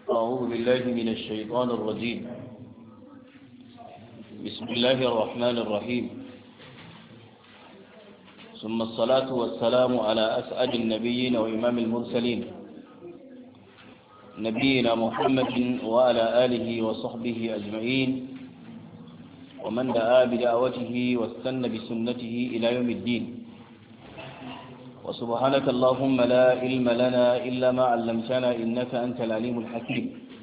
أعوذ بالله من الشيطان الرجيم. بسم الله الرحمن الرحيم. ثم الصلاة والسلام على أسعد النبيين وإمام المرسلين نبينا محمد وعلى آله وصحبه أجمعين ومن دعا بدعوته واستنى بسنته إلى يوم الدين. وسبحانك اللهم لا علم لنا إلا ما علمتنا إنك أنت العليم الحكيم.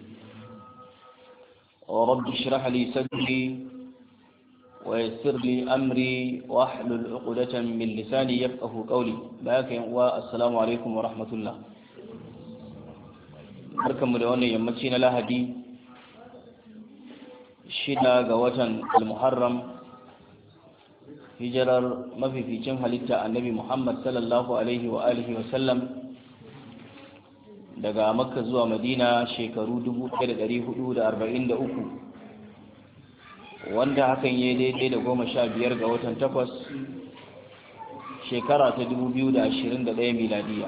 ورب اشرح لي صدري ويسر لي أمري واحلل عقدة من لساني يفقه قولي. والسلام عليكم ورحمة الله. barkanmu da wannan yammaci na Lahadi 6 ga watan Al-Muharram, hijirar mafificin halitta annabi Muhammad sallallahu alaihi wa alihi wa sallam daga Makka zuwa Madina shekaru 1443, wanda hakan ya daidai da 15 ga watan 8 shekara ta 2021 miladiya.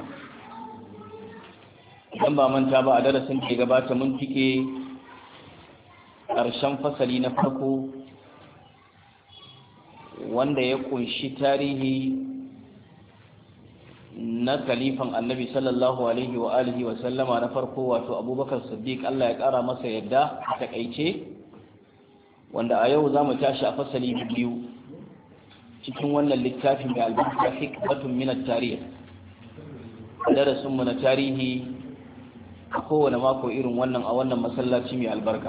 Idan ba manta ba, a darasin da gabata mun tike ƙarshen fasali na farko wanda ya kunshi tarihi na kalifan annabi sallallahu alaihi wa alihi wa sallama na farko, wato Abubakar Siddiq, Allah ya ƙara masa yadda a takaice, wanda a yau za mu tashi a fasali biyu cikin wannan littafin mai albarka, hikmatun min at-tarikh. Darasinmu na tarihi a kowane mako irin wannan a wannan masallaci mai albarka,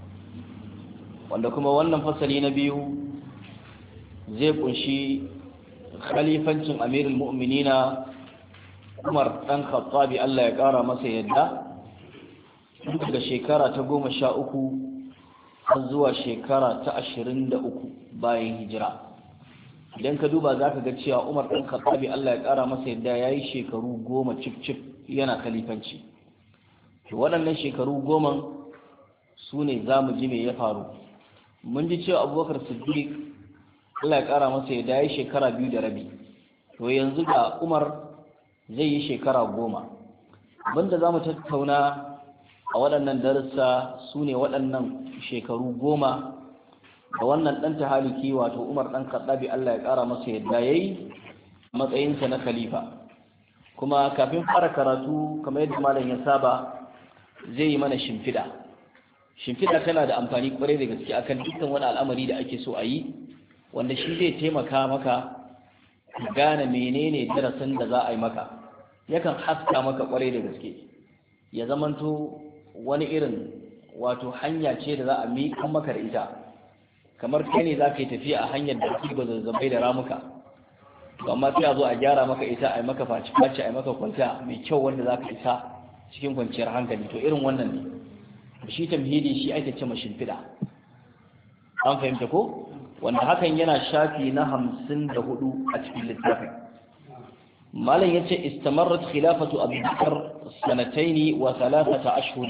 wanda kuma wannan fasali na biyu zai kunshi khalifancin amirul mu'minina Umar dan Khattabi, Allah ya kara masa yadda, daga shekara ta 13 har zuwa shekara ta 23 bayan hijira. Idan ka duba zaka ga cewa Umar dan Khattabi, Allah ya kara masa yadda, yayi shekaru 10 cif yana khalifanci. To waɗannan shekaru 10 su ne za mu ji me ya faru. Mun ji cewa Abubakar Siddiq, Allah ya ƙara masa ya yi shekara 2 da rabi. To yanzu ga Umar zai yi shekara 10. Abinda za mu tattauna a waɗannan darussa su ne waɗannan shekaru 10 da wannan ɗan tahaliki, wato Umar ɗan Khattabi, Allah ya ƙara masa yadda ya yi matsayinsa na khalifa. Kuma kafin fara karatu, kamar yadda malam ya saba, zai yi mana shimfiɗa. Shimfiɗa tana da amfani kwarai da gaske akan dukkan wani al'amari da ake so a yi, wanda shi zai taimaka maka gane menene darasin da za a yi maka, yakan haska maka kwarai da gaske, ya zamanto wani irin wato hanya ce da za a miƙa maka da ita, kamar kai ne za ka yi tafiya a hanyar da ake zazzabai da ramuka, to amma sai a zo a gyara maka ita, a yi maka faci-faci, a yi maka kwalta mai kyau wanda za ka isa cikin kwanciyar hankali. To irin wannan ne shi tamhidi, shi ake ce shimfiɗa. An fahimta ko? Wanda hakan yana shafi na 54 a cikin littafin. Malam yace istamarrat khilafatu Abi Bakr sanatayn wa 3 ashhur.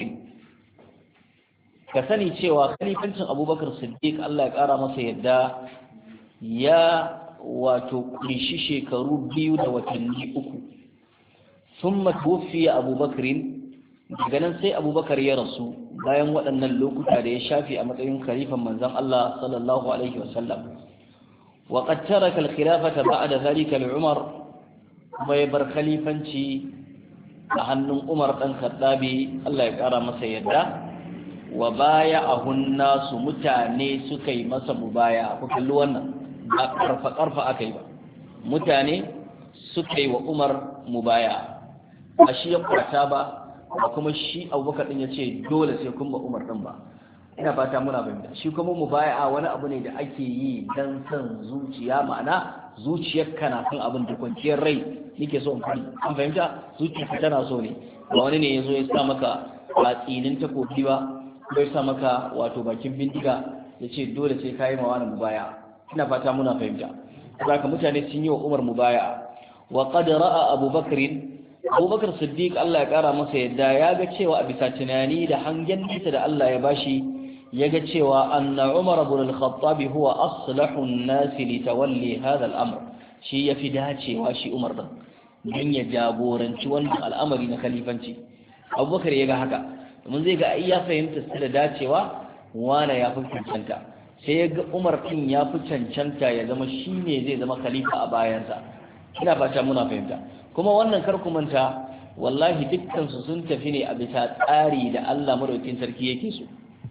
Ka sani cewa khalifancin Abubakar Siddiq, Allah ya kara masa yadda, ya wato kunshi shekaru 2 da watanni 3. ثم توفي أبو بكر، daga nan sai Abubakar ya rasu bayan waɗannan lokuta da ya shafi a matsayin khalifan manzon Allah sallallahu alaihi wasallam. wa qad taraka al-khilafata ba'da dhalika li Umar, kuma ya bar khalifanci a hannun Umar dan Khattabi, Allah ya kara masa yadda. wa baya'ahun nasu, mutane suka yi masa mubaya. ku kalli wannan, ba karfa akai ba, mutane suka yi wa Umar mubaya, a shi ya kwata ba kuma shi Abubakar din ya ce dole sai kun ba Umar din ba. Ina fata muna fahimta. Shi kuma mubaya'a wani abu ne da ake yi dan san zuciya, ma'ana zuciyar kana kan abin da kwanciyar rai nake so in fari. An fahimta? Zuciyarka tana so ne, ba wani ne yazo ya sa maka tsinin takobi ba, ko ya sa maka wato bakin bindiga ya ce dole sai kai ma wani mubaya'a. Ina fata muna fahimta. Saka mutane sun yi wa Umar mubaya'a. wa qad ra'a Abubakar Siddiq, Allah ya kara masa yadda, ya ga cewa a bisa tunani da hangen nesa da Allah ya bashi, ya ga cewa anna Umar ibn al-Khattab huwa aslahu an-nas li tawalli hadha al-amr, shi yafi dacewa shi Umar din don ya jagoranci wannan al'amari na khalifanci. Abubakar ya ga haka, domin zai ga ya fahimta su da dacewa wane ya fi cancanta, sai ya ga Umar din ya fi cancanta ya zama shine zai zama khalifa a bayansa. Ina fata muna fahimta. Kuma wannan kar ku manta wallahi dukkan su sun tafi ne a bisa tsari da Allah madaukakin sarki yake so.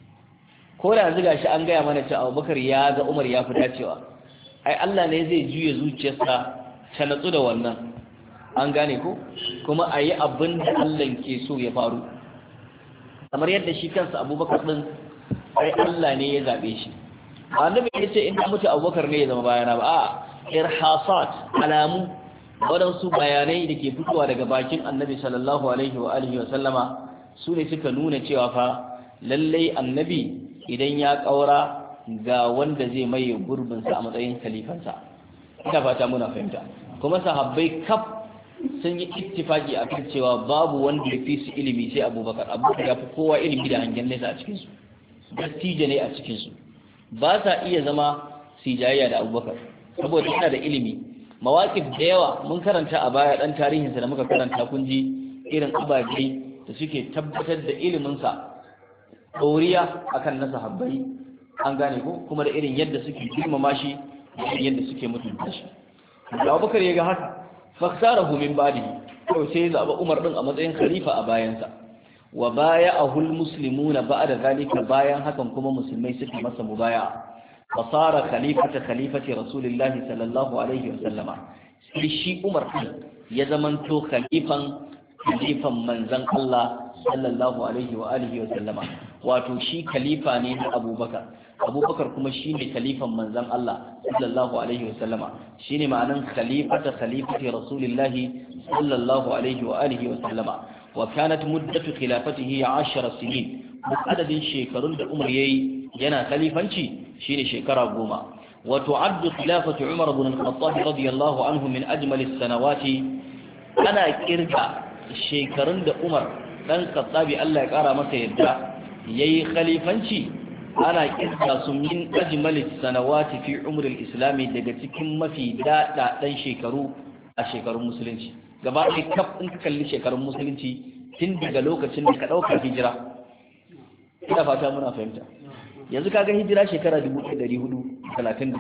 Ko da yanzu gashi an gaya mana cewa Abubakar ya ga Umar ya fi dacewa, ai Allah ne zai juye zuciyarsa ta natsu da wannan, an gane ko, kuma a yi abin da Allah ke so ya faru, kamar yadda shi kansa Abubakar din ai Allah ne ya zabe shi. Annabi ya ce in mutu Abubakar ne ya zama bayana ba, a irhasat, alamu, waɗansu bayanai da ke fitowa daga bakin Annabi sallallahu alaihi wa alihi wa sallama su ne suka nuna cewa fa lallai Annabi idan ya ƙaura ga wanda zai maye gurbinsa a matsayin khalifansa. Ina fata muna fahimta. Kuma sahabbai kaf sun yi ittifaki a kan cewa babu wanda ya fi su ilimi sai Abubakar. Abubakar ya fi kowa ilimi da hangen nesa a cikinsu, dattijo ne a cikinsu, ba sa iya zama sijayya da Abubakar saboda yana da ilimi. Mawaƙif da yawa mun karanta a baya ɗan tarihinsa da muka karanta kun ji irin ababai da suke tabbatar da iliminsa ɗoriya akan na sahabbai, an gane ko, kuma da irin yadda suke girmama shi da irin yadda suke mutunta shi. Da Abubakar ya ga haka faktarahu min ba'dihi, to sai ya zaba Umar din a matsayin khalifa a bayansa. Wa baya'ahu almuslimuna ba'da zalika, bayan hakan kuma musulmai suka masa mubaya'a. Fasara khalifati rasulillahi sallallahu alaihi wa sallama, sai shi Umar din ya zamanto khalifan manzon Allah sallallahu alaihi wa alihi wa sallama, wato shi khalifa ne na Abubakar kuma shine khalifan manzon Allah sallallahu alaihi wa sallama, shine ma'anan khalifati rasulillahi sallallahu alaihi wa alihi wa sallama. Wa kanat muddatu khilafatihi 10 sinin, adadin shekarun da Umar yayi yana khalifanci shine shekara 10. Wa tu'addu khilafatu Umar ibn al-Khattab radiyallahu anhu min ajmal as-sanawati, ana kirga shekarun da Umar dan Khattabi Allah ya kara masa yadda yayi khalifanci, ana kirga su min ajmal as-sanawati fi umr al-islam, daga cikin mafi daɗaɗɗen shekaru a shekarun musulunci. Gaba ɗaya kaf in ka kalli shekarun musulunci tun daga lokacin da ka ɗauka hijira, ina fata muna fahimta. Yanzu kaga hijira shekara 1433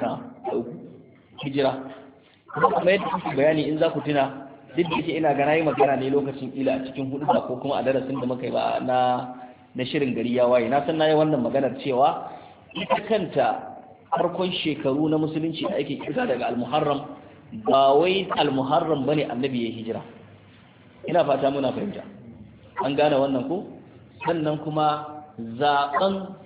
hijira, kuma yadda kuke bayani in za ku tuna, duk da yake ina ga nayi magana ne lokacin ila a cikin hudu ko kuma a darasin da muka yi ba na shirin gari ya waye, na san nayi wannan maganar cewa ita kanta farkon shekaru na musulunci da ake kira daga al-Muharram, ba wai al-Muharram bane annabi ya hijira. Ina fata muna fahimta, an gane wannan ko. Sannan kuma zaɓen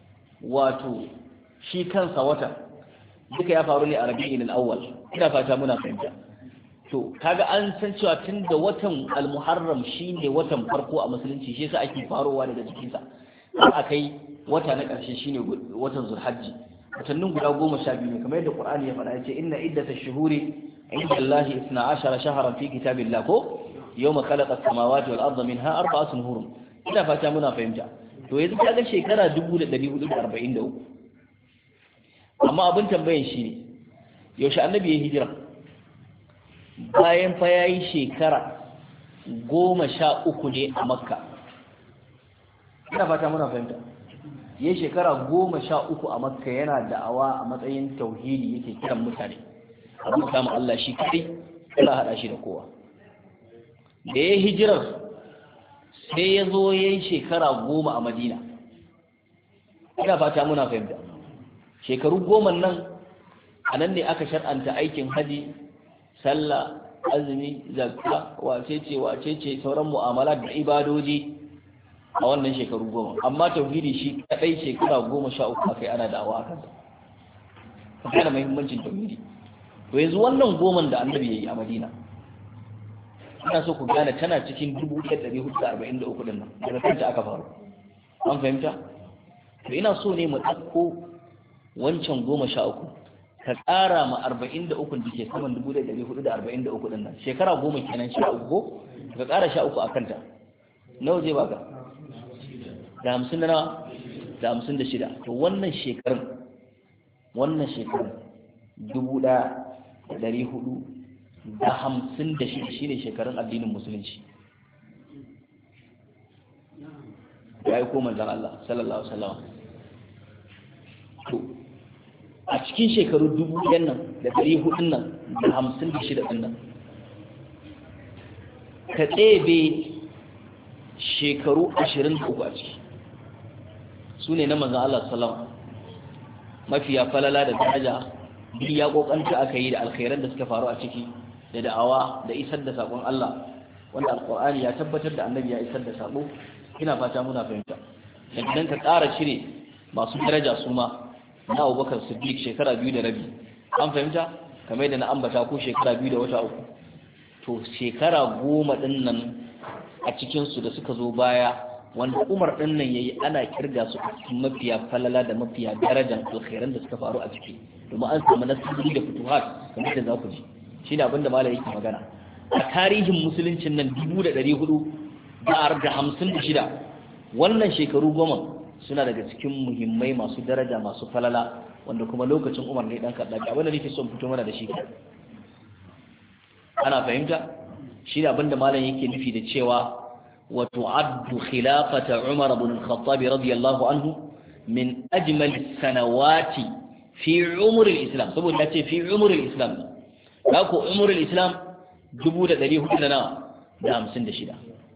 wato shi kansa wata duka ya faru ne a Rabi'in al-Awwal. Ina fata muna fahimta. To kaga an san cewa tun da watan al-Muharram shine watan farko a musulunci, shi yasa ake farowa daga jikinsa har akai wata na ƙarshe shine watan Zulhajji. Watannin guda 12 ne kamar yadda Qur'ani ya faɗa, yace inna iddatash shuhuri inda Allah 12 shahran fi kitabillah, ko yawma khalaqa as-samawati wal arda minha arba'atun hurum. Ina fata muna fahimta. To yanzu kaga shekara 1443, amma abin tambayan shi ne yaushe annabi ya hijira, bayan fa yayi shekara 13 ne a Makka. Ina fata muna fahimta. Yayi shekara 13 a Makka yana da'awa a matsayin tauhidi, yake kiran mutane abu kama Allah shi kai, kula hada shi da kowa. Da ya hijirar sai ya zo ya yi shekara 10 a Madina. Ina fata muna fahimta. Shekaru 10 nan a nan ne aka shar'anta aikin haji, sallah, azumi, zakka, wacece sauran mu'amala da ibadoji a wannan shekaru 10. Amma tauhidi shi kadai shekara 13 akai ana da'awa akan sa. Kana muhimmancin tauhidi. To yanzu wannan 10 da annabi yayi a Madina, ina so ku gane tana cikin 1443 din nan daga kanta aka faru, an fahimta. To ina so ne mu ɗauko wancan 13 ka ƙara ma 43 da ke saman 1443 din nan, shekara 10 kenan, 13 ko ka ƙara 13 a kanta, nawa zai baka? Da 50 da nawa? Da 56. To wannan shekarun 1456 shine shekarun addinin musulunci. ya yi ko manzon Allah sallallahu alaihi wasallam. To a cikin shekaru 1000 nan da 400 nan da 56 din nan ka tsebe shekaru 23 a ciki su ne na manzon Allah sallallahu alaihi wasallam mafiya falala da daraja duk ya kokanta aka yi da alkhairan da suka faru a ciki da da'awa da isar da sakon Allah wanda alqur'ani ya tabbatar da annabi ya isar da sako. Ina fata muna fahimta. Idan ka ƙara cire masu daraja su ma na Abubakar Siddiq shekara 2 da rabi an fahimta kamar da na ambata ko shekara 2 da wata 3 to shekara 10 din nan a cikin su da suka zo baya wanda Umar din nan yayi ana kirga su a cikin mafiya falala da mafiya darajar alkhairan da suka faru a ciki domin an samu nasiri da futuhat kamar da za ku ji shine abin da malai yake magana a tarihin musuluncin nan 1456 wannan shekaru 10 suna daga cikin muhimmai masu daraja masu falala wanda kuma lokacin Umar ne dan kaddabi abin da nake son fito mana da shi ana fahimta shine abin da malam yake nufi da cewa wa tu'addu khilafata Umar ibn al-Khattab radiyallahu anhu min ajmal sanawati fi umr al-islam saboda yace fi umr al-islam ko umr al-islam 1456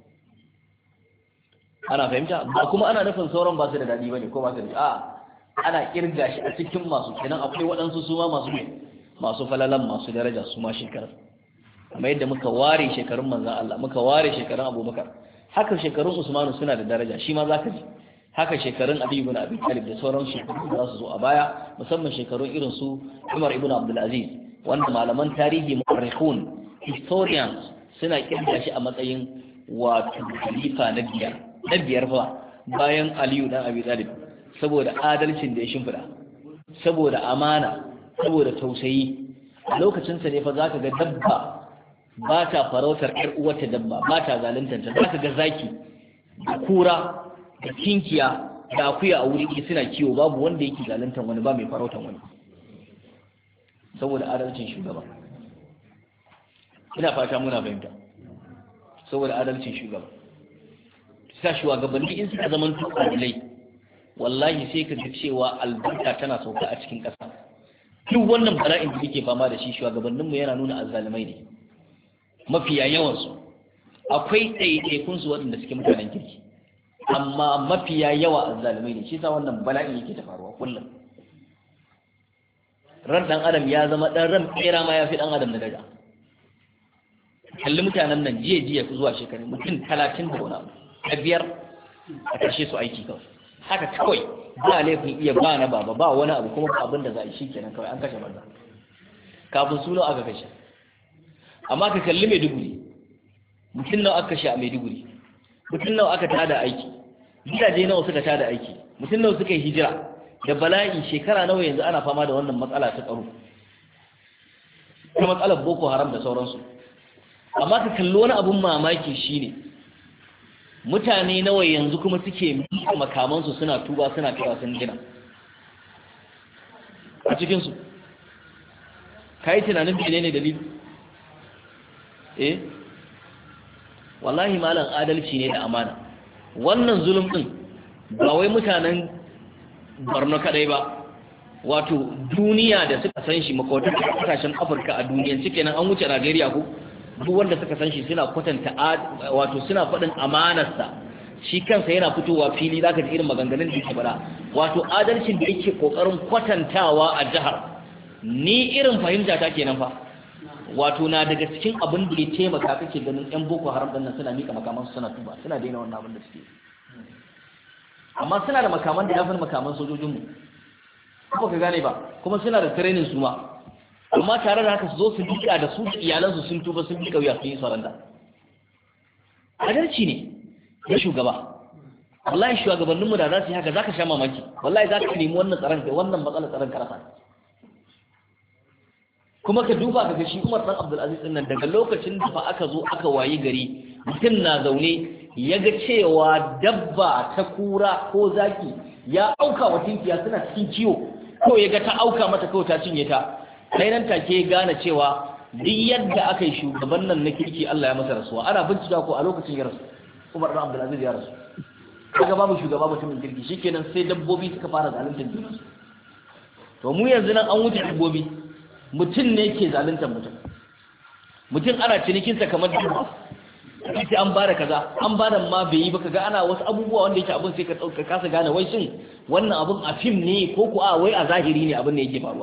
ana fahimta ba kuma ana nufin sauran ba su da dadi bane ko ba su da ana kirga shi a cikin masu kenan akwai waɗansu su ma masu falalan masu daraja su ma shekarar kamar yadda muka ware shekarun manzon Allah muka ware shekarun Abubakar haka shekarun Usmanu suna da daraja shi ma zaka ji haka shekarun Ali ibn Abi Talib da sauran shekarun da za su zo a baya musamman shekarun irin su Umar ibn Abdul Aziz wanda malaman tarihi mu'arrikhun historians suna kirga shi a matsayin wato khalifa na biyar fa bayan Aliyu dan Abi Talib saboda adalcin da ya shimfida saboda amana saboda tausayi a lokacin sa ne fa zaka ga dabba ba ta farautar ƴar uwarta dabba ba ta zaluntar ta zaka ga zaki da kura da kinkiya da akuya a wuri suna kiwo babu wanda yake zaluntar wani ba mai farautar wani saboda adalcin shugaba ina fata muna fahimta saboda adalcin shugaba sa shugabanni in suka zaman adalai wallahi sai ka ga cewa albarka tana sauka a cikin ƙasa duk wannan bala'in da muke fama da shi shugabanninmu yana nuna azzalumai ne mafiya yawansu akwai ɗaiɗaikun su waɗanda suke mutanen kirki amma mafiya yawa azzalumai ne shi sa wannan bala'in yake ta faruwa kullum ran ɗan adam ya zama ɗan ran tsera ma ya fi ɗan adam da daga kalli mutanen nan jiya zuwa shekaru mutum 30 da wani abu a 5 a ƙarshe su aiki kawai haka kawai ba laifin iya ba na baba ba wani abu kuma ba abin da za a yi shi kenan kawai an kashe banza kafin suno aka kashe amma ka kalli Maiduguri mutum nawa aka kashe a Maiduguri mutum nawa aka tada aiki gidaje nawa suka tada aiki mutum nawa suka yi hijira da bala'i shekara nawa yanzu ana fama da wannan matsala ta tsaro ta matsalar Boko Haram da sauransu amma ka kalli wani abun mamaki shine mutane nawa yanzu kuma suke miƙa makamansu suna tuba suna kira sun gina a cikinsu ka yi tunanin bene ne dalili wallahi malam adalci ne da amana wannan zulum ɗin ba wai mutanen Borno kadai ba wato duniya da suka san shi makwatar kasashen Afirka a duniyan cike nan an wuce Najeriya ko duk wanda suka san shi suna kwatanta wato suna faɗin amanarsa shi kansa yana fitowa fili zaka ji irin maganganun da yake faɗa wato adalcin da yake kokarin kwatantawa a jihar ni irin fahimta ta kenan fa wato na daga cikin abin da ya taimaka kake ganin yan Boko Haram din nan suna mika makaman su suna tuba suna daina wannan abin da suke amma suna da makaman da yafi makaman sojojin mu ko ka gane ba kuma suna da training su ma amma tare da haka su zo su dika da su iyalansu sun tuba sun dika wuya sun yi saranda adalci ne ya shugaba wallahi shugabanninmu da za su yi haka za ka sha mamaki wallahi za ka nemi wannan tsaron kai wannan matsalar tsaron karasa kuma ka duba ka ga shi Umar dan Abdul Aziz din nan daga lokacin da fa aka zo aka wayi gari mutum na zaune ya ga cewa dabba ta kura ko zaki ya auka wa tinkiya suna cikin ciwo ko ya ga ta auka mata kawai ta cinye ta sai nan take gane cewa duk yadda aka yi shugaban nan na kirki Allah ya masa rasuwa ana bincika ko a lokacin ya rasu Umar bin Abdul Aziz ya rasu kaga babu shugaba mutumin kirki shikenan sai dabbobi suka fara zaluntar junansu. To mu yanzu nan an wuce dabbobi, mutum ne yake zaluntar mutum ana cinikinsa kamar dabba, sai an bada kaza an bada ma bai yi ba, kaga ana wasu abubuwa wanda yake abin sai ka dauka kasa gane wai shin wannan abin a fim ne ko ku a wai a zahiri ne abin ne yake faruwa.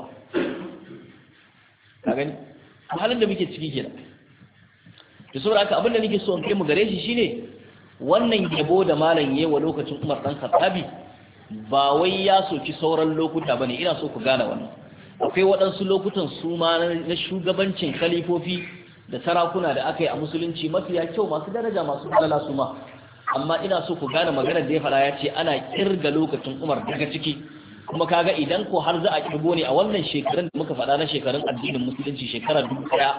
Ka gani halin da muke ciki kenan. To saboda haka abin da nake so in kai mu gare shi shine wannan yabo da malam yayi wa lokacin Umar dan Khattabi ba wai ya soki sauran lokuta bane, ina so ku gane wannan. Akwai waɗansu lokutan su ma na shugabancin khalifofi da sarakuna da aka yi a musulunci mafiya kyau, masu daraja, masu falala su ma, amma ina so ku gane maganar da ya fara ya ce ana kirga lokacin Umar daga ciki. Kuma kaga idan ko har za a kirgo ne a wannan shekarun da muka faɗa na shekarun addinin musulunci shekara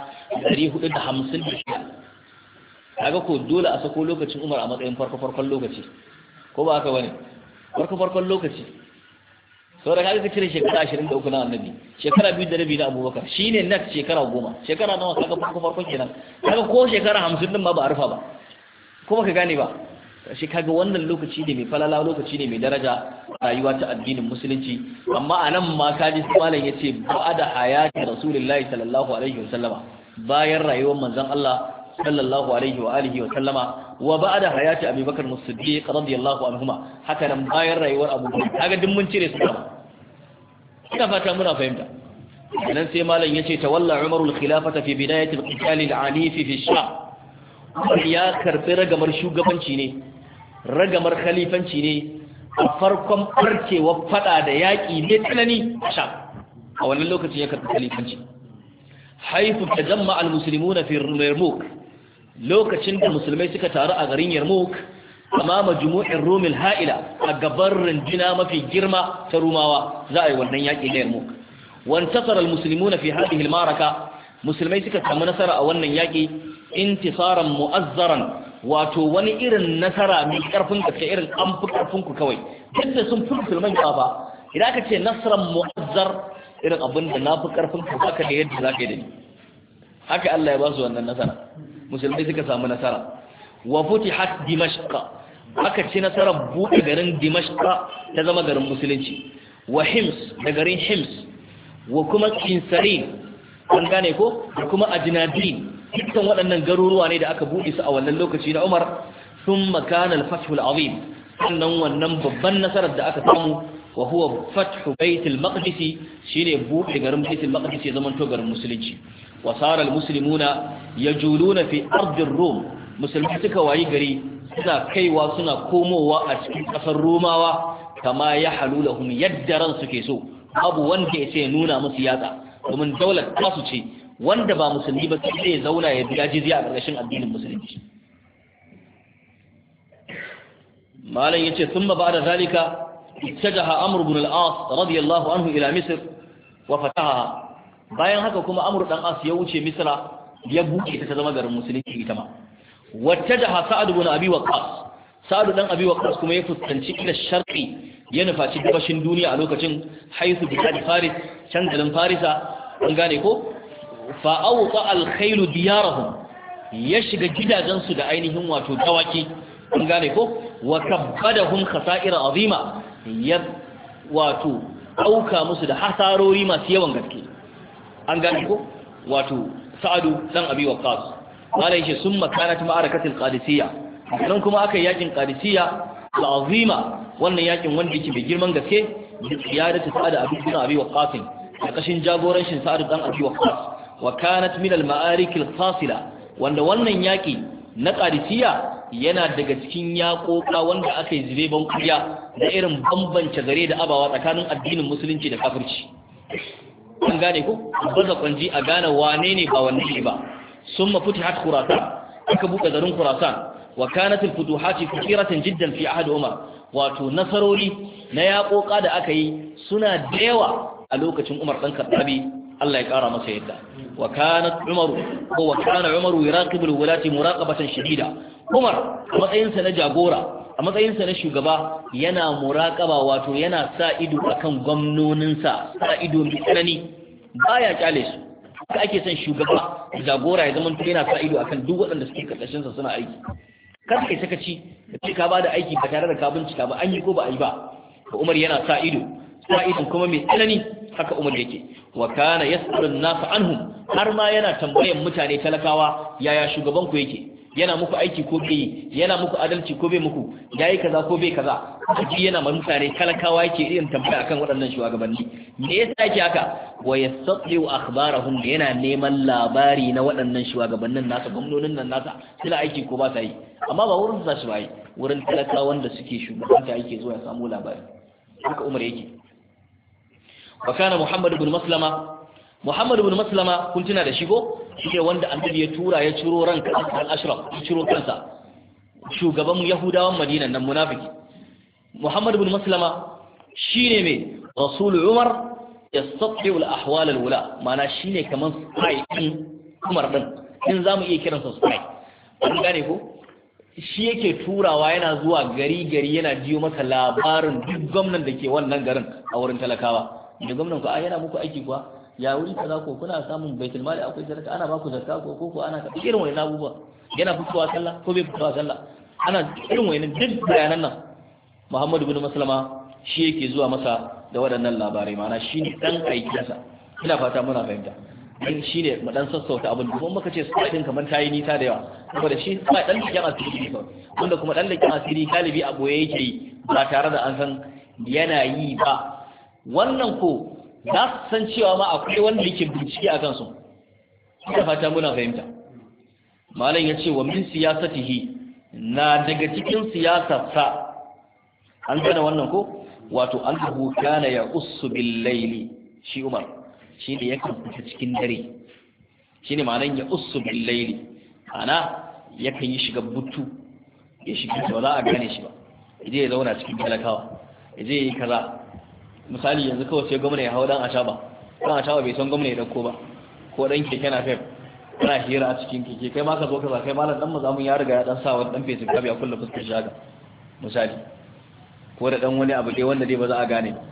1456, kaga ko dole a sako lokacin Umar a matsayin farkon lokaci, ko ba haka bane? Farkon lokaci. Saboda kaga ka cire shekara 23 na Annabi, shekara 2 da rabi na Abubakar, shine next shekara 10. Shekara nawa kaga farkon kenan. Kaga ko shekara 50 din ma ba a rufa ba. Kuma ka gane ba. Shi kaga wannan lokaci ne mai falala, lokaci ne mai daraja rayuwa ta addinin musulunci. Amma anan ma kaji malam yace ba'da hayati Rasulullahi sallallahu alaihi wasallama, bayan rayuwar manzon Allah sallallahu alaihi wa alihi wa sallama, wa ba'da hayati Abi Bakar as-Siddiq radiyallahu anhuma, haka nan bayan rayuwar Abu Bakar. Kaga duk mun cire su kuma. Ina fata muna fahimta. Nan sai malam yace tawalla Umar al-khilafata fi bidayati al-qital al-anif fi ash-Sham. Ya karbi ragamar shugabanci ne, ragamar khalifanci ne a farkon farkewar fada da yaki ne tsanani a Sham. A wannan lokacin ya karbi khalifanci. Haifu tajamma al-muslimuna fi Yarmouk, lokacin da musulmai suka taru a garin Yarmouk amama jumu'in Rumil ha'ila, a gaban runduna mafi girma ta Rumawa za a yi wannan yaƙi na Yarmouk. Wantasara al-muslimuna fi hadhihi al-maraka, musulmai suka samu nasara a wannan yaƙi intisaran mu'azzaran, wato wani irin nasara mai karfin gaske, irin an fi karfin ku kawai duk da sun fi musulman ba. Idan aka ce nasran mu'azzar, irin abin da na fi karfin ku haka da yadda za ka yi da ni, haka Allah ya ba su wannan nasara. Musulmai suka samu nasara. Wa futihat Dimashq, aka ci nasarar buɗe garin Dimashq ta zama garin musulunci. Wa Hims, da garin Hims, wa kuma Kinsarin, an gane ko, da kuma Ajnadin, dukkan waɗannan garuruwa ne da aka buɗe su a wannan lokaci na Umar. Thumma kana al-fath al-azim, sannan wannan babban nasarar da aka samu wa huwa fathu baitul maqdis, shine buɗe garin baitul maqdis ya zama to garin musulunci. Wa sara al-muslimuna yajuluna fi ardi ar-rum, musulmi suka wayi gari suna kaiwa suna komowa a cikin kasar Romawa kama ya halulahum yadda ran suke so, babu wanda ya ce nuna musu yatsa, domin daular tasu ce, wanda ba musulmi ba sai ya zauna ya biya jizya a ƙarƙashin addinin musulunci. Malam yace thumma ba'da zalika ittajaha Amr ibn al-As radiyallahu anhu ila Misr wa fataha. Bayan haka kuma Amr dan As ya wuce Misra, ya buɗe ta zama garin musulunci ita ma. Wattajaha Sa'ad ibn Abi Waqqas, Sa'ad dan Abi Waqqas kuma ya fuskanci ila sharqi, ya nufaci gabashin duniya a lokacin, haisu bi Faris, can garin Farisa, an gane ko, fa awqa al-khayl diyarahum, ya shiga gidajensu da ainihin wato dawaki, an gane ko, wa kabbadahum khasa'ir azima, ya wato auka musu da hasarori masu yawan gaske, an gane ko, wato Sa'ad dan Abi Waqqas. Malai shi sun makanat ma'arakatul qadisiyya, nan kuma aka yakin qadisiyya al-azima, wannan yakin wanda yake mai girman gaske, da ziyadatu Sa'ad bin Abi Waqqas, da kashin jagorancin Sa'ad dan Abi Waqqas. Wa kanat min al-ma'arik al-fasila, wanda wannan yaki na qadisiyya yana daga cikin yakoka wanda aka yi zube ban kuriya da irin bambance gare da abawa tsakanin addinin musulunci da kafirci. An gane ko, baza kwanji a gane wane ne ba wanne ne ba. ثم فتحت خراسان, aka buɗe garin Khurasan. Wa kanat al-futuhat kathiratan jiddan fi ahd Umar, wato nasaroli na yaƙoƙa da aka yi suna da yawa a lokacin Umar dan Khattabi, Allah ya ƙara masa yadda. Wa kana Umar yuraqibu al-wulati muraqabatan shadida. Umar a matsayin sa na jagora, a matsayin sa na shugaba, yana muraqaba, wato yana sa ido akan gwamnonin sa ido mai tsanani, baya kyale su. Haka ake son shugaba jagora ya zama yana sa ido akan duk waɗanda suke karkashin sa suna aiki. kar kai sakaci da ka ba da aiki ba tare da ka bincika ba an yi ko ba a yi ba. Umar yana sa ido kuma mai tsanani haka Umar yake. Wa kana yas'alun nas anhum, har ma yana tambayan mutane talakawa yaya shugaban ku yake, yana muku aiki ko bai, yana muku adalci ko bai muku, yayi kaza ko bai kaza. Haji yana ma mutane talakawa yake irin tambaya akan waɗannan shugabanni. Me yasa yake haka? Wa yastati'u akhbarahum, yana neman labari na waɗannan shugabannin nasa, gwamnonin nan nasa, suna aiki ko ba sa yi. Amma ba wurin sa shi ba yi, wurin talakawan da suke shugabanta yake zuwa ya samu labari. Haka Umar yake. Wa kana Muhammad ibn Maslama kun tuna da shigo shine wanda annabi ya tura ya ciro ranka al-Ashraf, ya ciro kansa shugaban Yahudawan Madina nan munafiki. Muhammad ibn Maslama shine mai Rasul Umar yastati'u al-ahwal al-wula, mana shine kaman spy din Umar din, in zamu iya kiransa spy. An gane ko? Shi yake turawa yana zuwa gari yana jiyo masa labarin duk gwamnan da ke wannan garin a wurin talakawa. Da gwamnan ku yana muku aiki kuwa, ya wuri kaza ko kuna samun baitul mali akwai sadaka, ana baku zakka ko ana ka irin wannan abubuwa. Yana fitowa sallah ko bai fitowa sallah, ana irin wannan duk bayanan nan. Muhammad ibn Maslama shi yake zuwa masa da waɗannan labarai, mana shine dan aikinsa. Ina fata muna fahimta. Dan shine mu dan sassauta abin, kuma muka ce sai din kamar tayi nisa da yawa, saboda shi sai dan likin asiri ne, wanda kuma dan likin asiri galibi a boye yake yi ba tare da an san yana yi ba. Wannan ko za su san cewa ma akwai wanda yake bincike a kansu. Ina fata muna fahimta. Malam ya ce wa min siyasatihi, na daga cikin siyasarsa, an gane wannan ko, wato annahu kana ya ussu bil layli, shi Umar shi ne yakan fita cikin dare, shi ne ma'anan ya ussu bil layli, ana yakan yi shiga butu, ya shiga ba za a gane shi ba, idan ya zauna cikin talakawa, idan ya yi kaza. Misali yanzu kawai sai gwamna ya hau dan ashaba bai san gwamna ya dauko ba, ko dan keke na fef kana hira a cikin keke, kai ma ka zo kaza, kai malam dan mazamun ya riga ya dan sa wani dan fesin kabi a kullu fuskar shaga misali, ko da dan wani abu dai wanda dai ba za a gane ba,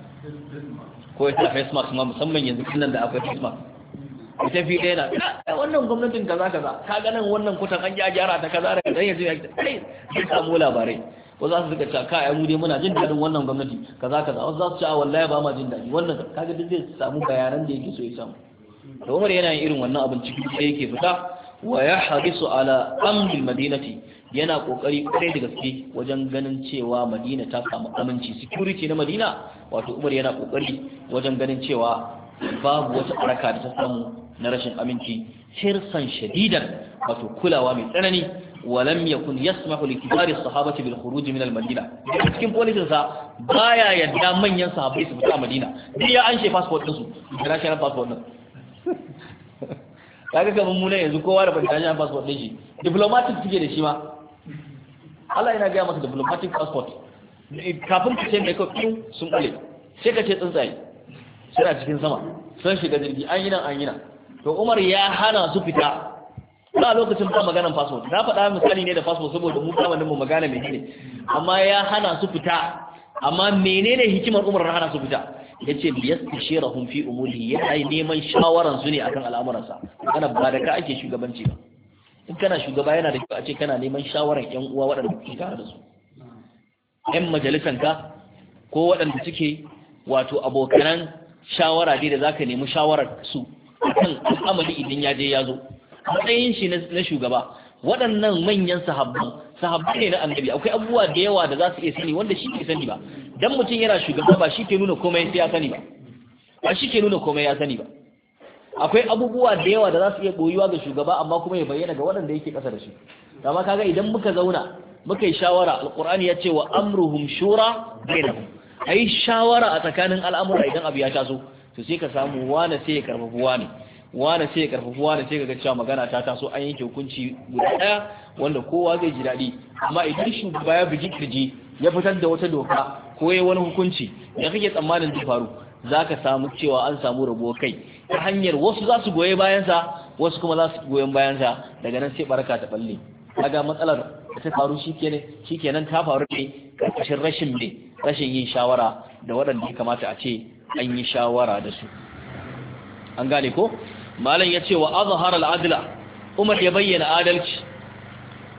ko ya sa face mask ma, musamman yanzu kinnan da akwai face mask ita fi ɗaya na wannan gwamnatin kaza ka ga nan wannan kutan an gyara ta kaza da kaza, yanzu ya kai zai samu labarai. Wasu za su suka ce ka mu dai muna jin daɗin wannan gwamnati kaza wasu za su ce wallahi ba ma jin daɗi wannan, kaga duk zai samu bayanan da yake so ya samu. Da Umar yana yin irin wannan abin cikin da yake fita, wa ya hadisu ala amril madinati, yana kokari kwarai da gaske wajen ganin cewa Madina ta samu aminci, security na Madina. Wato Umar yana kokari wajen ganin cewa babu wata baraka da ta samu na rashin aminci, hirsan shadidan, wato kulawa mai tsanani. ولم يكن يسمح لكبار الصحابة بالخروج من المدينة. cikin politin sa baya yadda manyan sahabbai su fita Madina, duk ya anshe passport din su, international passport din. Kaga kaman mu ne yanzu kowa da international passport din shi, diplomatic take da shi ma. Allah yana ga masa diplomatic passport. Kafin ka ce mai kofin sun bale, sai ka ce tsuntsaye suna cikin sama, sun shiga jirgi an yi nan. To Umar ya hana su fita. Ba lokacin ba maganan passport, na faɗa misali ne da passport saboda mu zamanin mu magana mai ne, amma ya hana su fita. Amma menene hikimar Umar na hana su fita? Yace liyastashirahum fi umurihi, ya ai neman shawaran su ne akan al'amuransa. Kana ba da ka ake shugabanci ba, in kana shugaba yana da kyau a ce kana neman shawaran ƴan uwa waɗanda kuke tare da su, ƴan majalisanka ko waɗanda suke wato abokanan shawara dai da zaka nemi shawarar su akan al'amari idan ya je ya zo. Matsayin shi na shugaba, waɗannan manyan sahabbai ne na annabi, akwai abubuwa da yawa da za su iya sani wanda shi ke sani ba. Dan mutum yana shugaba ba shi ke nuna komai sai ya sani ba shi ke nuna komai ya sani ba. Akwai abubuwa da yawa da za su iya boyuwa ga shugaba amma kuma ya bayyana ga waɗanda yake ƙasa da shi. Amma kaga idan muka zauna muka yi shawara, alqur'ani ya ce wa amruhum shura bainahum, ai shawara a tsakanin al'amura idan abu ya taso, to sai ka samu wani sai ya karfafi wani sai ya karfafi wani, sai ga cewa magana ta taso an yanke hukunci guda daya wanda kowa zai ji daɗi. Amma idan shugaba ya bugi kirji ya fitar da wata doka ko ya wani hukunci da kake tsammanin zai faru, zaka samu cewa an samu rabo kai ta hanyar wasu za su goye bayansa, wasu kuma za su goyen bayansa, daga nan sai baraka ta balle. Kaga matsalar da ta faru shikenan ta faru ne karkashin rashin yin shawara da waɗanda ya kamata a ce an yi shawara da su. An gane ko? Malam ya ce wa azhar al-adla, Umar ya bayyana adalci,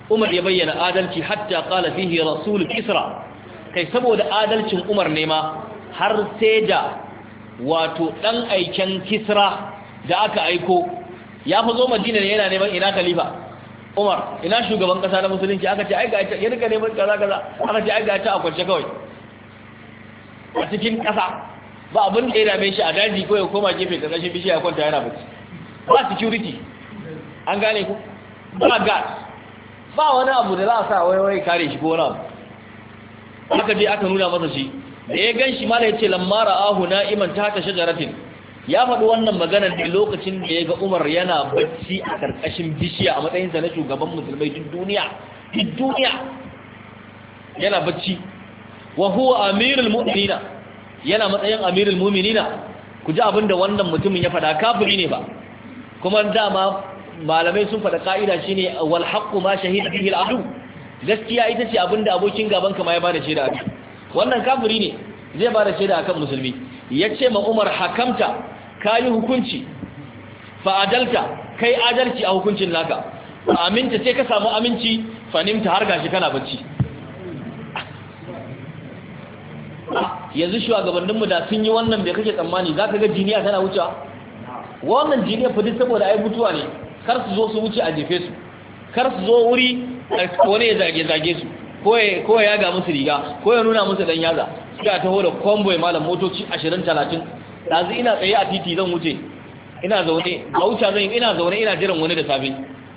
Umar ya bayyana adalci hatta qala fihi rasul Kisra kai saboda adalcin Umar ne ma har sai da wato dan aiken Kisra da aka aiko ya fa zo Madina ne yana neman ina khalifa Umar ina shugaban kasa na musulunci aka ce ai ga ya rika neman kaza aka ce ai ga ta a kwance kawai a cikin kasa ba abin da ya dame shi a daji ko ya koma gefe karkashin bishiya ya kwanta yana bacci ba security an gane ku ba gas ba wani abu da za a sa wai kare shi ko wani abu aka je aka nuna masa shi da ya gan shi mala ya ce lammara ahu na'iman ta ta shajaratin ya faɗi wannan maganar da lokacin da ya ga Umar yana bacci a ƙarƙashin bishiya a matsayinsa na shugaban musulmai duk duniya yana bacci wa huwa amirul mu'minina yana matsayin amirul mu'minina ku ji abinda wannan mutumin ya faɗa kafiri ne ba kuma dama malamai sun faɗa ka'ida shine wal haqqu ma shahida bihi al adu gaskiya ita ce abinda abokin gaban ka ma ya bada shaida akai wannan kafiri ne zai bada shaida akan musulmi yace ma Umar hakamta kayi hukunci fa adalta kai adalci a hukuncin naka fa aminta sai ka samu aminci fa nimta har gashi kana bacci yanzu shugabanninmu da sun yi wannan bai kake tsammani zaka ga jiniya tana wucewa wannan jiniya fa duk saboda ai mutuwa ne kar su zo su wuce a jefe su kar su zo wuri wani ya zage su ko ya ga musu riga ko ya nuna musu dan yaza suka taho da convoy malam motoci 20-30 dazu ina tsaye a titi zan wuce ina zaune a wuce zan ina zaune ina jiran wani da safe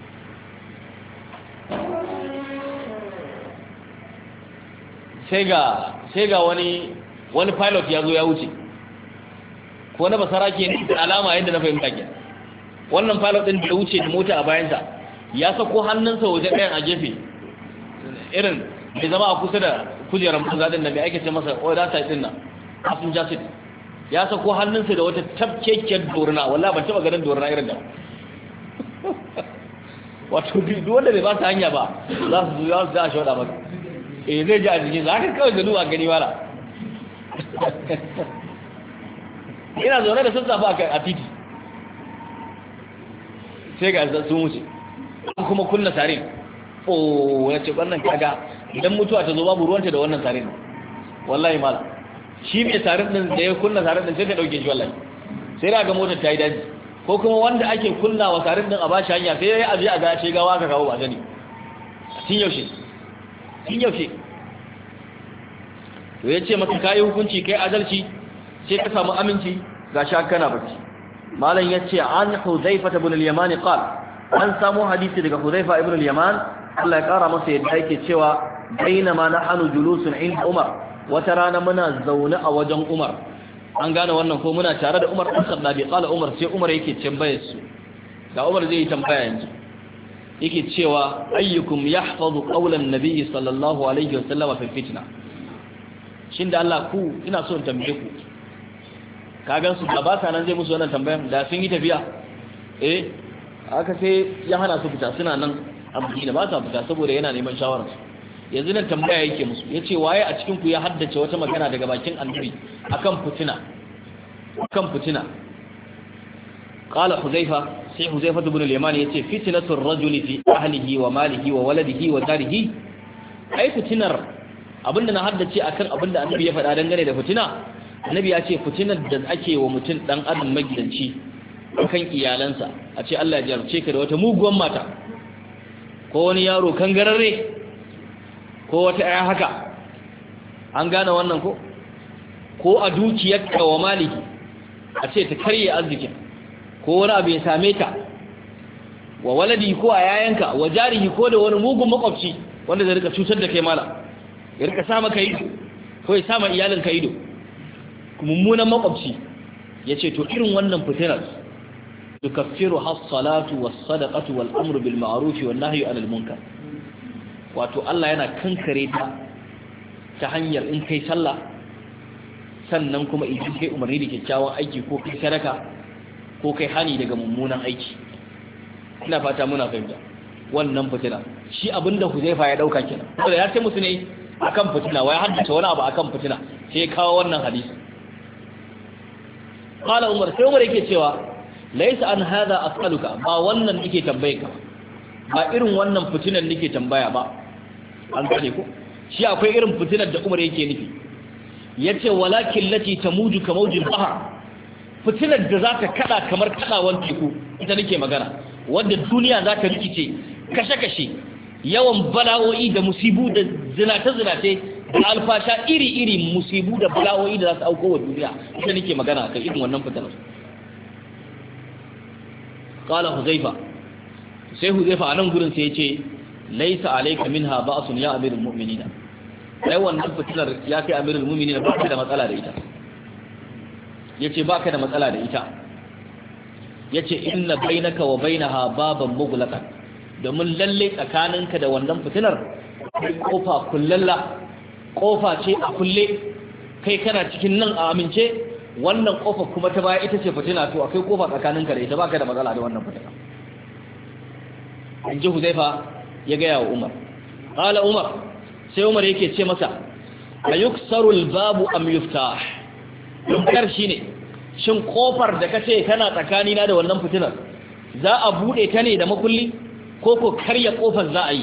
sai ga wani pilot ya zo ya wuce ko na basara ke ne da alama yadda na fahimta ke wannan pilot din da wuce da mota a bayansa ya sako hannunsa waje ɗayan a gefe irin bai zama a kusa da kujerar mazadin da mai ake ce masa order side din nan kafin jasid ya sako hannunsa da wata tafkekiyar dorina wallahi ban taba ganin dorina irin da wato duk wanda bai ba ta hanya ba za su zuwa za a shauɗa maka zai ji a jikin za ka kawai gano a gani wala ina zaune da sassafa a titi sai ga sun wuce an kuma kunna sarin ya ce wannan kaga idan mutuwa ta zo babu ruwanta da wannan sarin wallahi mala shi mai sarin din da ya kunna sarin din sai ta dauke shi wallahi sai ga motar ta yi daji ko kuma wanda ake kunna wa sarin din a bashi hanya sai ya abi a ga shi gawa ka kawo ba gani tun yaushe to ya ce maka kayi hukunci kai adalci sai ka samu aminci ga shakana bacci malam ya ce an Huzaifa ibn al-Yaman qala an samu hadisi daga Huzaifa ibn al-Yaman Allah ya kara masa yadda yake cewa bainama nahnu julusun inda Umar wata rana muna zaune a wajen Umar an gane wannan ko muna tare da Umar dan Khattabi qala Umar sai Umar yake tambayar su da Umar zai yi tambaya yanzu yake cewa ayyukum yahfazu qawlan nabiy sallallahu alaihi wasallam fi fitna shin da Allah ku ina so in tambaye ku kagan su da ba sa nan zai musu wannan tambayar da sun yi tafiya aka sai ya hana su fita suna nan a Madina ba sa fita saboda yana neman shawarar su yanzu nan tambaya yake musu yace waye a cikin ku ya haddace wata magana daga bakin annabi akan fitina qala Huzaifa sai Huzaifa ibn al-Yaman yace fitnatu ar-rajuli fi ahlihi wa malihi wa waladihi wa darihi ai fitinar abinda na haddace akan abinda annabi ya faɗa dangane da fitina annabi ya ce fitinar da ake wa mutum dan adam magidanci kan iyalansa a ce Allah ya jarce ka da wata muguwan mata ko wani yaro kangararre ko wata aya haka an gane wannan ko a dukiyarka wa maliki a ce ta karye arzikin ko wani abu ya same ka wa waladi ko a yayanka wa jarihi ko da wani mugun makwabci wanda zai rika cutar da kai mala ya rika sa maka ido ko ya sa ma iyalinka ido mummunan makwabci ya ce to irin wannan fitinar tukaffiru has-salatu was-sadaqatu wal-amru bil-ma'ruf wan-nahyu 'anil munkar wato Allah yana kankare ta hanyar in kai sallah sannan kuma idan kai umarni da kyakkyawan aiki ko kai sadaka ko kai hani daga mummunan aiki ina fata muna fahimta wannan fitina shi abinda Huzaifa ya dauka kenan saboda ya ce musu ne akan fitina wai haddace wani abu akan fitina sai kawo wannan hadisi qala Umar sai Umar yake cewa laysa an hada as'aluka ba wannan nake tambaye ka ba irin wannan fitinar nake tambaya ba an gane ko shi akwai irin fitinar da Umar yake nufi yace walakin lati tamuju kamawjil bahr fitinar da za ta kada kamar kadawan teku ita nake magana wanda duniya za ta rikice kashe-kashe yawan bala'o'i da musibu da zinate-zinate da alfasha iri-iri musibu da bala'o'i da za su auko wa duniya ita nake magana kan irin wannan fitinar qala huzaifa sai huzaifa a nan gurin sai ya ce laisa alayka minha ba'sun ya amirul mu'minina sai wannan fitinar ya kai amirul mu'minina ba ka da matsala da ita yace ba ka da matsala da ita yace inna bainaka wa bainaha baban mughlaqan domin lalle tsakaninka da wannan fitinar akwai kofa kullalla kofa ce a kulle kai kana cikin nan a amince wannan kofa kuma ta baya ita ce fitina to akwai kofa tsakaninka da ita baka da matsala da wannan fitina inji Huzaifa ya ga yawo Umar qala Umar sai Umar yake ce masa ayuksaru albabu am yuftah yunkar shine shin kofar da kace kana tsakani na da wannan fitinar za a bude ta ne da makulli ko ko karya kofar za a yi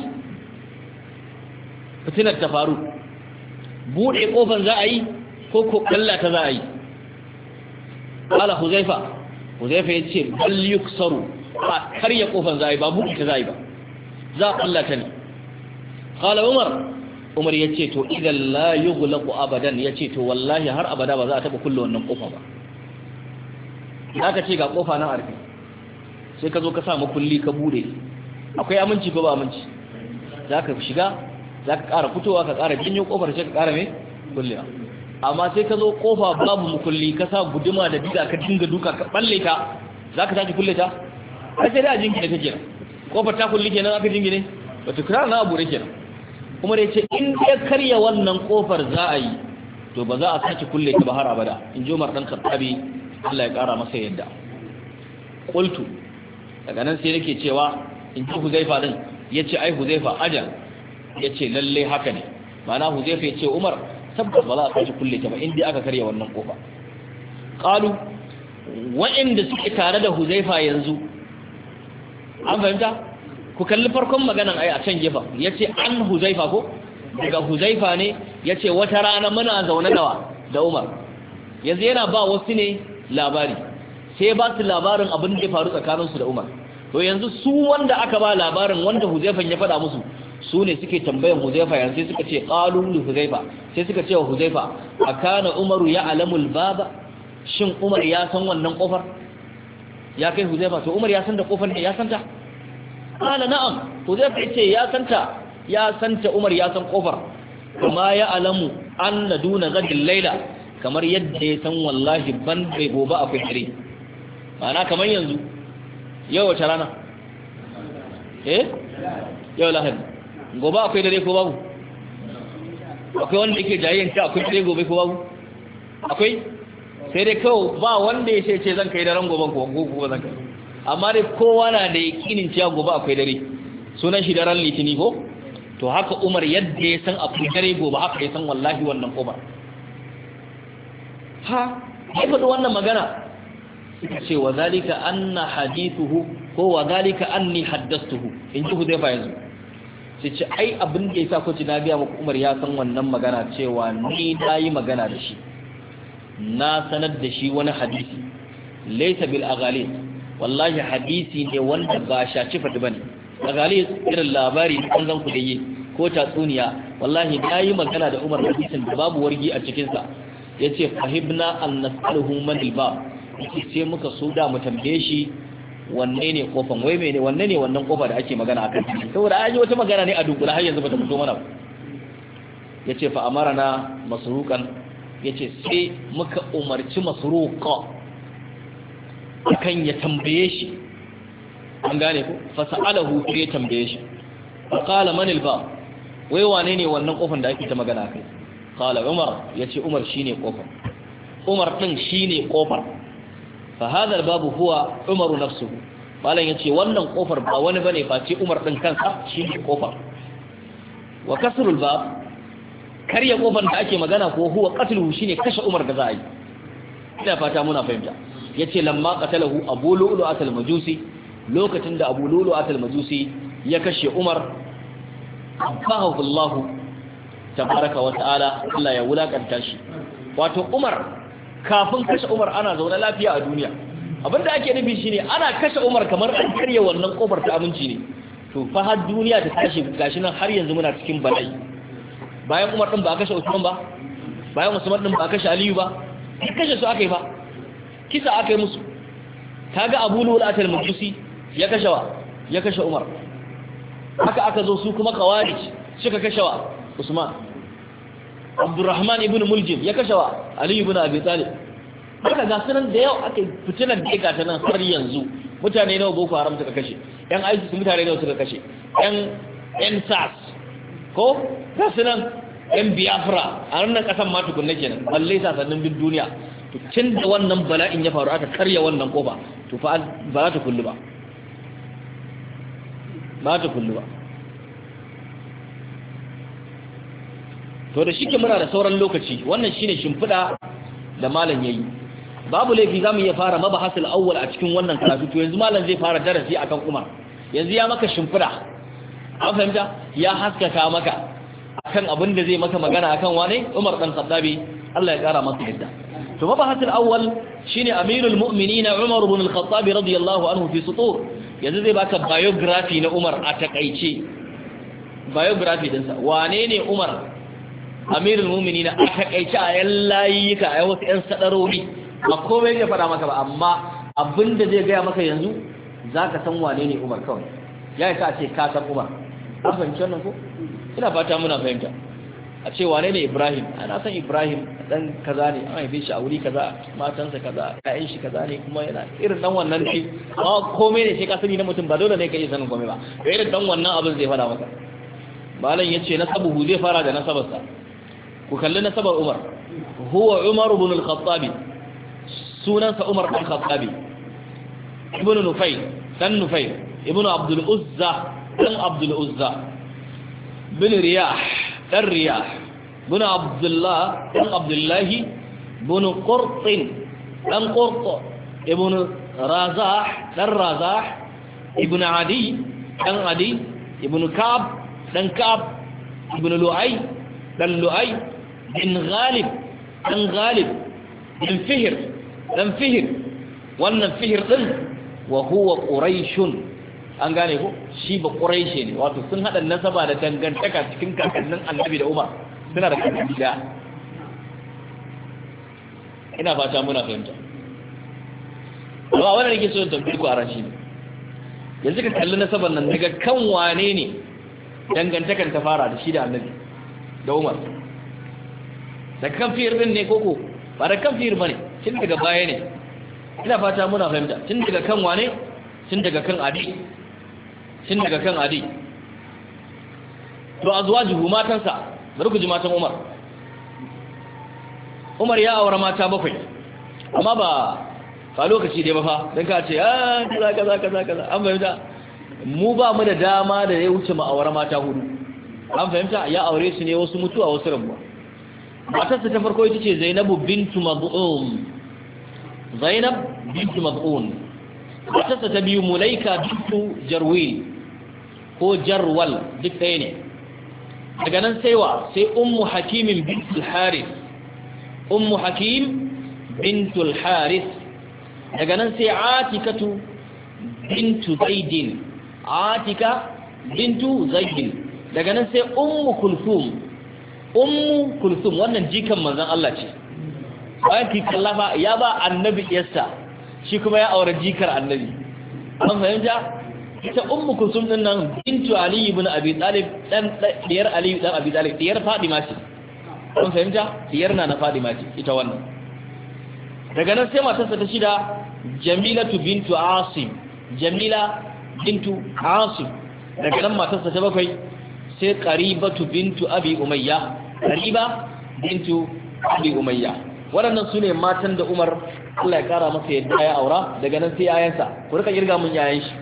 fitinar ta faru bude kofar za a yi ko ko kallata za a yi qala Huzaifa yace bal yuksaru ba karya kofar za a yi ba bude ta za a yi ba za a kallata ne qala Umar yace to idan la yughlaqu abadan yace to wallahi har abada ba za a taba kulle wannan kofa ba zaka ce ga kofa nan arfi sai ka zo ka sa makulli ka bude akwai aminci ko ba aminci zaka shiga zaka ƙara fitowa ka ƙara jinyo kofar sai ka ƙara me kullewa amma sai ka zo kofa babu makulli ka sa guduma da diga ka dinga duka ka balle ta zaka tafi kulle ta ai sai da jinki da kake kofar ta kulli kenan aka jingine wato kira na abu kenan kuma dai ce in ya karya wannan kofar za a yi to ba za a sake kulle ta ba har abada in ji Umar dan Khattabi Allah ya kara masa yadda qultu daga nan sai nake cewa in ji Huzaifa din yace ai Huzaifa ajal yace lalle haka ne mana Huzaifa yace Umar tabbas ba za a sake kulle ta ba in dai aka karya wannan kofa qalu wa'inda suke tare da Huzaifa yanzu an fahimta ku kalli farkon maganan ai a can gefa yace an Huzaifa ko daga Huzaifa ne yace wata rana muna zaune da Umar yanzu yana ba wasu ne labari sai ba su labarin abin da ya faru tsakanin su da Umar to yanzu su wanda aka ba labarin wanda Huzaifa ya faɗa musu su ne suke tambayan Huzaifa yanzu sai suka ce qalu li Huzaifa sai suka ce wa Huzaifa akana Umaru ya alamul baba shin Umar ya san wannan kofar ya kai Huzaifa to Umar ya san da kofar ne ya san ta qala na'am Huzaifa yace ya santa Umar ya san kofar kuma ya alamu anna duna gadil laila kamar yadda ya san wallahi ban bai gobe akwai dare ma'ana kamar yanzu yau wace rana yau lahadi gobe akwai dare ko babu akwai wanda yake jayyanta akwai dare gobe ko babu akwai sai dai kawai ba wanda ya ce zan kai daren gobe ko gobe zan kai amma dai kowa na da yakinin cewa gobe akwai dare sunan shi daren litini ko to haka Umar yadda ya san akwai dare gobe haka ya san wallahi wannan Umar ha ya faɗi wannan magana suka ce wa zalika anna hadithuhu ko wa zalika anni haddathtuhu in ji Hudayfa yanzu sai ce ai abin da yasa ko ci na ga muku Umar ya san wannan magana cewa ni nayi magana da shi na sanar da shi wani hadisi laysa bil aghalis wallahi hadisi ne wanda ba shaci fadi bane aghalis irin labari kun zan ku daye ko tatsuniya wallahi nayi magana da Umar hadisin da babu wargi a cikin sa yace fahibna an nas'aluhu man al-bab sai muka so da mu tambaye shi wanne ne kofan wai mene wanne ne wannan kofa da ake magana akan shi saboda ayi wata magana ne a dukula har yanzu bata fito mana ba yace fa amarna masruqan yace sai muka umarci masruqa akan ya tambaye shi an gane ko fa sa'alahu sai ya tambaye shi fa qala man al-bab wai wane ne wannan kofan da ake ta magana akai qala Umar yace Umar shine kofar Umar din shine kofar fa hadha al-bab huwa Umar nafsuhu malan yace wannan kofar ba wani bane face Umar din kansa shine kofar wa kasru al-bab karya kofar da ake magana ko huwa qatluhu shine kashe Umar da za a yi ina fata muna fahimta yace lamma qatalahu Abu Lu'lu'at al-Majusi lokacin da Abu Lu'lu'at al-Majusi ya kashe Umar abahu Allah tabaraka wa ta'ala, Allah ya wulakanta shi. Wato Umar kafin kashe Umar ana zaune lafiya a duniya. Abinda ake nufi shine ana kashe Umar kamar an karya wannan kofar ta aminci ne. To fa har duniya ta tashi gashi nan har yanzu muna cikin bala'i. Bayan Umar din ba a kashe Usman ba, bayan Usman din ba a kashe Aliyu ba, kashe su aka yi ba, kisa aka yi musu. Kaga Abu Lu'lu'at al-Majusi ya kashe wa, ya kashe Umar. Haka aka zo su kuma Khawarij suka kashe wa Usman. Abdurrahman ibn Muljim ya kashe wa Ali ibn Abi Talib. Haka ga sunan da yau aka fitinar da ga ta nan har yanzu. Mutane nawa Boko Haram suka kashe, yan ISIS mutane nawa suka kashe, yan SARS ko ga sunan yan Biafra a wannan kasan ma tukunna kenan, balle sasannin duk duniya. To tun da wannan bala'in ya faru aka karya wannan kofa, to fa ba za ta kullu ba. Ba ta kullu ba. To da shike muna da sauran lokaci, wannan shine shimfida da malam yayi. Babu laifi zamu iya fara mabahasul awwal a cikin wannan karatu. To yanzu malam zai fara darasi akan Umar. Yanzu ya maka shimfida. An fahimta? Ya haskaka maka akan abin da zai maka magana akan wane? Umar dan Khattabi, Allah ya kara masa yadda. To mabahasul awwal shine Amirul Mu'minin Umar ibn al-Khattab radiyallahu anhu fi sutur. Yanzu zai baka biography na Umar a takaice. Biography dinsa. Wane ne Umar? Amirul Mu'minin a takaice a yan layika a wasu yan sadarori. Ba komai ya fara maka ba, amma abinda zai gaya maka yanzu zaka san wane ne Umar kawai. Ya isa a ce ka san Umar. Ka fahimci wannan ko? Ina fata muna fahimta. A ce wane ne Ibrahim? Ana san Ibrahim dan kaza ne, an haife shi a wuri kaza, matansa kaza, ƴaƴan shi kaza ne, kuma yana irin dan wannan ne. Amma komai ne sai ka sani na mutum, ba dole ne ka yi sanin komai ba. To irin dan wannan abin zai fara maka. Malam yace nasabuhu zai fara da nasabarsa. Ku kalli nasabar Umar. Huwa Umar ibn al-Khattab. Sunansa Umar ibn al-Khattab. Ibn Nufayl, dan Nufayl, ibn Abdul Uzza, dan Abdul Uzza. Bin Riyah, dan Riyah. Bin Abdullah, dan Abdullah. Bin Qurt, dan Qurt. Ibn Razah, dan Razah. Ibn Adi, dan Adi. Ibn Ka'b, dan Ka'b. Ibn Lu'ay, dan Lu'ay. Bin Ghalib, dan Ghalib. Bin Fihr, dan Fihr. Wannan Fihr din wa huwa Quraishun. An gane ko shi ba Quraishi ne, wato sun hada nasaba da dangantaka cikin kakannin Annabi da Umar, suna da kakanni da. Ina fata muna fahimta. Amma wannan nake so in tambaye ku a rashi ne. Yanzu ka kalli nasaban nan daga kan wane ne dangantakan ta fara da shi da Annabi da Umar. Da kan Fihr din ne koko ba da kan Fihr bane, tun daga baya ne. Ina fata muna fahimta. Tun daga kan wane? Tun daga kan Adi. Tun daga kan Adi. To azwajuhu matansa, bari ku ji matan Umar. Umar ya aure mata 7. Amma ba lokaci dai ba fa, dan ka ce kaza. An fahimta? Mu ba mu da dama da ya wuce mu aure mata 4. An fahimta? Ya aure su ne wasu mutuwa wasu rabuwa. Matarsa ta farko ita ce Zainabu bintu Mad'un. Zainab bintu Mad'un. Matarsa ta biyu Mulaika bintu Jarwil ko Jarwal, duk ɗaya ne. Daga nan sai Ummu Hakim bintul Harith. Ummu Hakim bintul Harith. Daga nan sai Atikatu bintu Zaidin. Atika bintu Zaidin. Daga nan sai Ummu Kulthum wannan jikan manzon Allah ce. Bayan ki kallafa ya ba Annabi yassa, shi kuma ya aure jikar Annabi. An fahimta? Ita Ummu Kulthum din nan bintu Ali ibn Abi Talib, dan diyar Ali dan Abi Talib, diyar Fatima ce. An fahimta? Diyar na Fatima ce ita wannan. Daga nan sai matarsa ta shida Jamilatu bintu Asim. Jamila bintu Asim. Daga nan matarsa ta bakwai sai Qaribatu bintu Abi Umayya. Qariba bintu Abi Umayya. Waɗannan sune matan da Umar Allah ya kara masa yadda ya aura. Daga nan sai yayansa. Ku rika kirga mun yayan shi.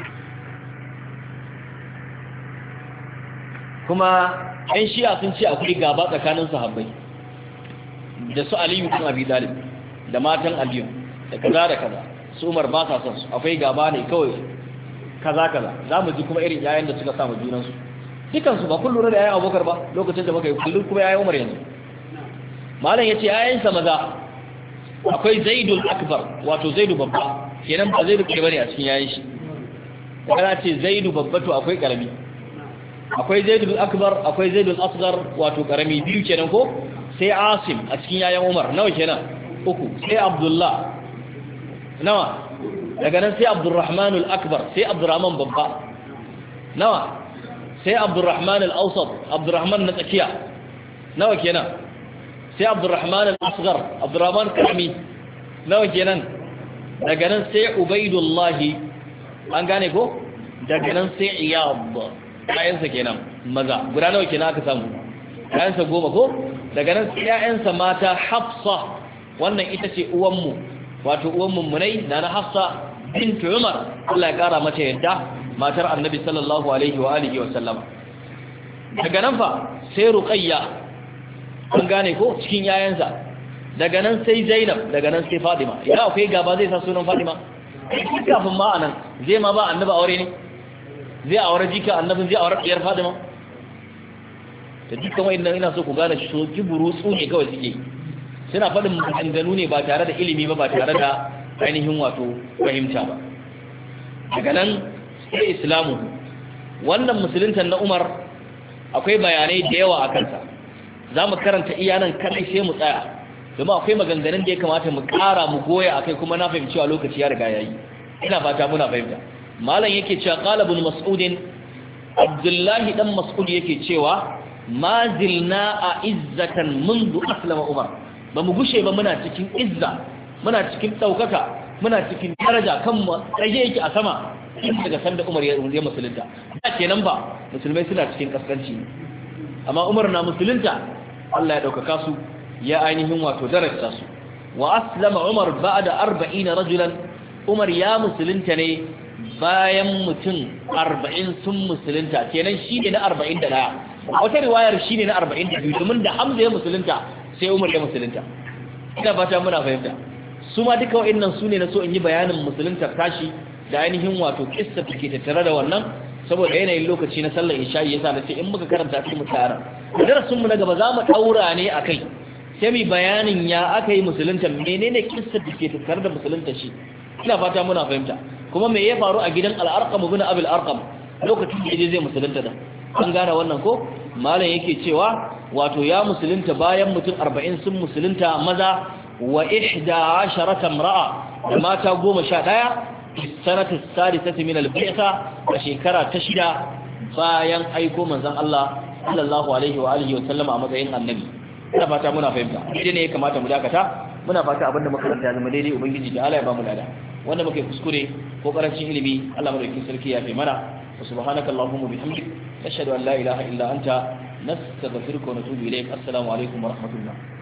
Kuma ɗan Shi'a sun ce akwai gaba tsakanin sahabbai da su Aliyu bin Abi Talib da matan Aliyu da kaza. Su Umar ba sa son su. Akwai gaba ne kawai kaza kaza za mu ji kuma irin yayan da suka samu junansu dukansu ba kun lura da yayan Abubakar ba lokacin da muka yi kullum kuma yayan Umar yanzu malam yace yayansa maza akwai Zaidul Akbar wato Zaidu babba kenan ba Zaidu ke bane a cikin yayin shi kana ce Zaidu babba to akwai karami akwai Zaidul Akbar akwai Zaidul Asghar wato karami biyu kenan ko sai Asim a cikin yayan Umar nawa kenan uku sai Abdullah nawa daga nan sai Abdurrahman al-Akbar sai Abdurrahman babba nawa sai Abdurrahman al-Awsat Abdurrahman na tsakiya nawa kenan sai Abdurrahman al-Asghar Abdurrahman karami nawa kenan daga nan sai Ubaidullah an gane ko daga nan sai Iyad ayansa kenan maza guda nawa kenan aka samu ayansa 10 ko daga nan sai ayansa mata Hafsa wannan ita ce uwanmu wato uwan mummunai na Hafsa bint Umar Allah ya kara mata yadda matar Annabi sallallahu alaihi wa alihi wa sallama daga nan fa sai Ruqayya an gane ko cikin yayansa daga nan sai Zainab daga nan sai Fatima idan akwai gaba zai sa sunan Fatima kafin ma anan zai ma ba Annabi aure ne zai aure jika Annabi zai aure diyar Fatima da dukkan wayannan ina so ku gane shi so kiburu tsune kawai suke suna faɗin maganganu ne ba tare da ilimi ba tare da ainihin wato fahimta ba daga nan sai islamu wannan musulunta na Umar akwai bayanai da yawa a kansa za mu karanta iyanan kadai sai mu tsaya domin akwai maganganun da ya kamata mu ƙara mu goya akai kuma na fahimci cewa lokaci ya riga yayi ina fata muna fahimta malam yake cewa qala ibn mas'ud Abdullahi dan Mas'ud yake cewa ma zilna a izzatan mundu aslama Umar ba mu gushe ba muna cikin izza muna cikin ɗaukaka muna cikin daraja kan mu tsaye yake a sama daga sanda Umar ya musulunta ba kenan ba musulmai suna cikin kaskanci amma Umar na musulunta Allah ya ɗaukaka su ya ainihin wato daraja su wa aslama Umar ba'da 40 rajulan Umar ya musulunta ne bayan mutum 40 sun musulunta kenan shine na 41 wata riwayar shine na 42 domin da Hamza ya musulunta sai Umar ya musulunta ina fata muna fahimta su ma duka wa'annan su ne na so in yi bayanin musulunta tashi da ainihin wato kissa take tattare da wannan saboda yanayin lokaci na sallar isha'i yasa na ce in muka karanta shi mu tsara darasin mu na gaba za mu daura ne akai sai mu bayanin ya aka yi musulunta menene kissa take tattare da musulunta shi ina fata muna fahimta kuma me ya faru a gidan al-Arqam ibn Abi al-Arqam lokacin da yaje zai musulunta da an gane wannan ko malam yake cewa wato ya musulunta bayan mutum 40 sun musulunta maza wa 11 imra'a da mata 11 sanatu sadisati min al-bi'sa a shekara ta 6 bayan aiko manzon Allah sallallahu alaihi wa alihi wa sallama a matsayin annabi ina fata muna fahimta idan ne ya kamata mu dakata muna fata abinda muka karanta zama daidai ubangiji da Allah ya ba mu lada wanda muke kuskure ko karancin ilimi Allah madaukakin sarki ya fi mana subhanaka allahumma bihamdik nashhadu an la ilaha illa anta nastaghfiruka wa natubu ilayk assalamu alaikum wa rahmatullah